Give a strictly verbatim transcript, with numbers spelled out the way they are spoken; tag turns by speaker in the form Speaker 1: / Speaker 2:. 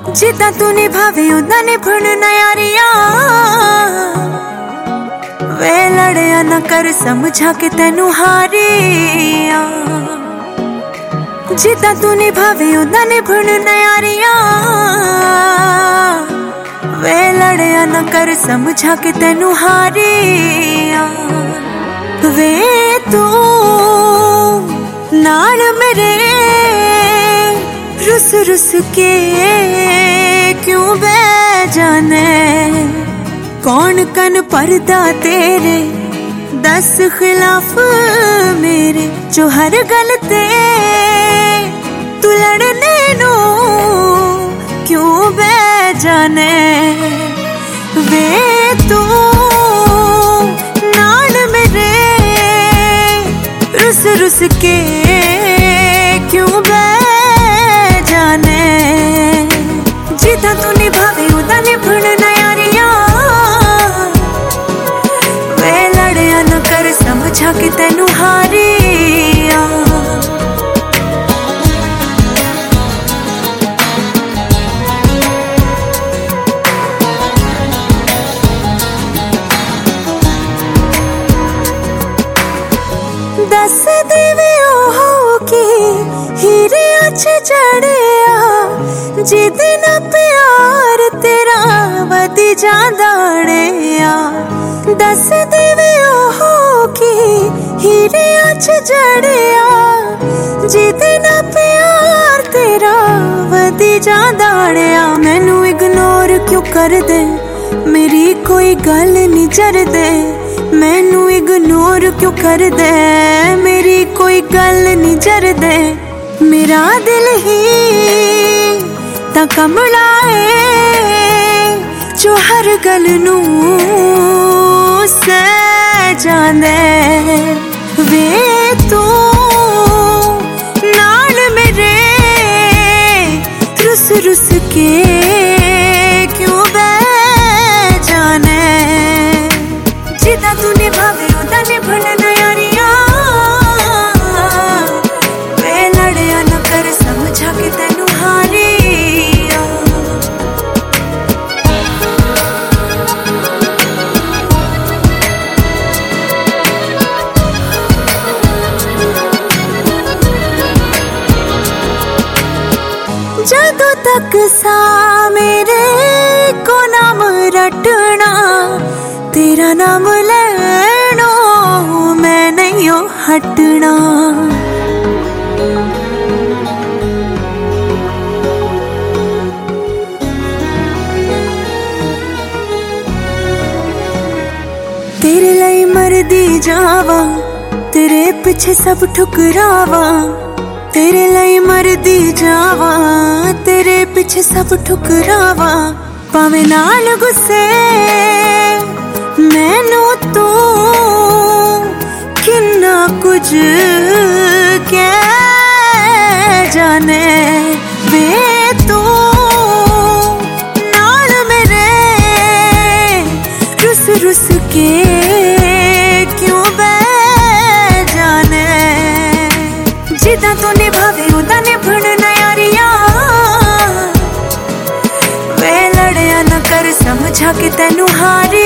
Speaker 1: जिदा तू निभावे उदा निभण यारियां वे लड़िया ना कर समझा के तेनू हारिया। जिदा तू निभावे उदा निभण यारियां वे लड़िया ना कर समझा के तेनू हारिया। वे तू नाल मेरे रुस रुस के क्यों बह जाने। कौन कन पर्दा तेरे दस खिलाफ मेरे जो हर गल ते तू लड़ने नू क्यों बह जाने। वे तू नाल मेरे रुस रुस के क्यों बह जाने। जिदा तू निभावे उदा निभण यारियां वे लड़िया ना कर समझा के तेनू हारिया। दस देवे ओहो की हीरे अच जड़िया जिदे ना प्यार तेरा वधी जांदा णिया। दस देवे ओहो की हीरे अच जड़िया जिदे ना प्यार तेरा वधी जांदा णिया। मैनू इग्नोर क्यों कर दे मेरी कोई गल नहीं जरदे। मैनू इग्नोर क्यों कर दे मेरी कोई गल नहीं जरदे। मेरा दिल ही ता कमला है जो हर गल नू सह जांदे। वे तू नाल मेरे रुस रुस के क्यों बह जाने। जिदा तू निभावे उदा निभण यारियां वे लड़िया ना कर समझा के तेनू हारिया। जदों तक सा मेरे को नाम रटना तेरा नाम लेनो मैं नहीं हो हटना। तेरे लिए मरदी जावा तेरे पीछे सब ठुकरावा। तेरे लिए मरदी जावा तेरे पीछे सब ठुकरावा। पावे नाल गुस्से मैनू तू किन्ना कुछ कह जाने। वे तू नाल मेरे रुस रुस के क्यों बह जाने। जिदा तू निभावे उदा निभण यारियां वे लड़िया ना कर समझा के तेनू हारी।